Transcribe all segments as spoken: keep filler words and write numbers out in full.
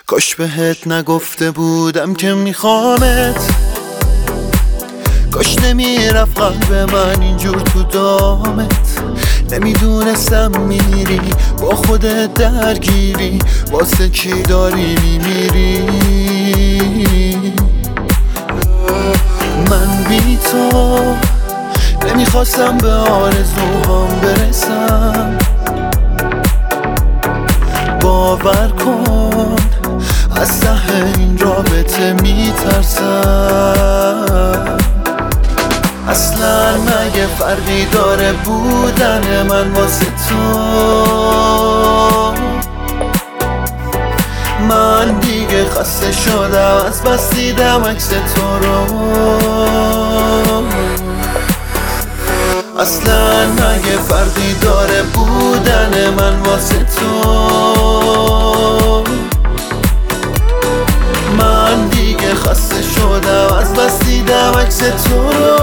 کاش بهت نگفته بودم که میخوامت، کاش نمیرفت قلب من اینجور تو دامت. نمیدونستم میری با خودت درگیری، واسه کی داری میمیری. من بی تو نمیخواستم به آرزوهام برسم. باور کن از ته این رابطه میترسم. اصلا مگه فرقی داره بودن من واسه تو؟ من دیگه خسته شدم از بس دیدم عکس تو رو. اصلا مگه فرقی داره بودن من واسه تو؟ من دیگه خسته شدم از بس دیدم عکس تو رو.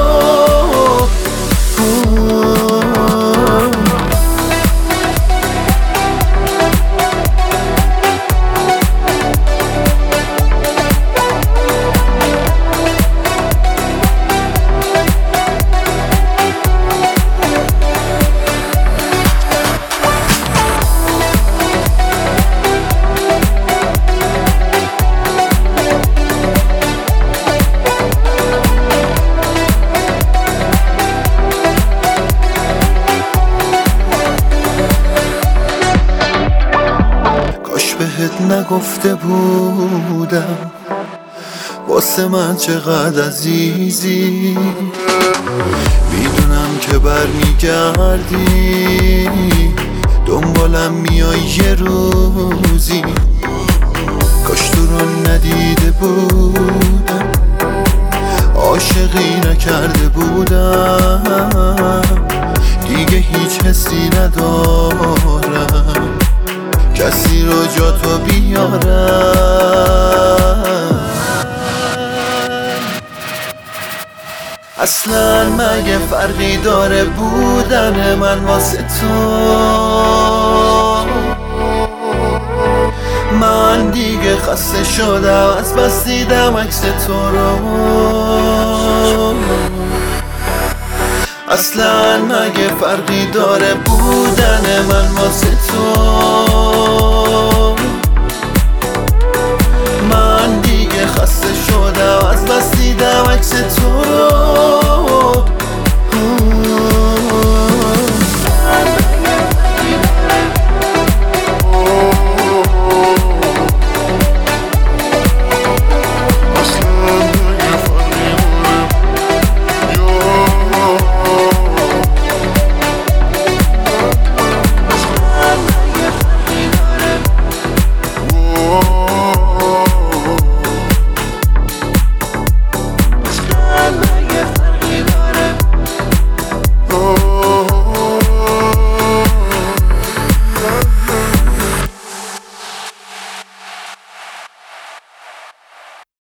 بهت نگفته بودم واسه من چقدر عزیزی. میدونم که برمیگردی دنبالم میای یه روزی. کاش تو رو ندیده بودم، عاشقی نکرده بودم، دیگه هیچ حسی ندارم کسی رو جا تو بیارم. اصلا مگه فرقی داره بودن من واسه تو؟ من دیگه خسته شدم از بس دیدم عکس تو رو. اصلا مگه فرقی داره بودن من واسه تو؟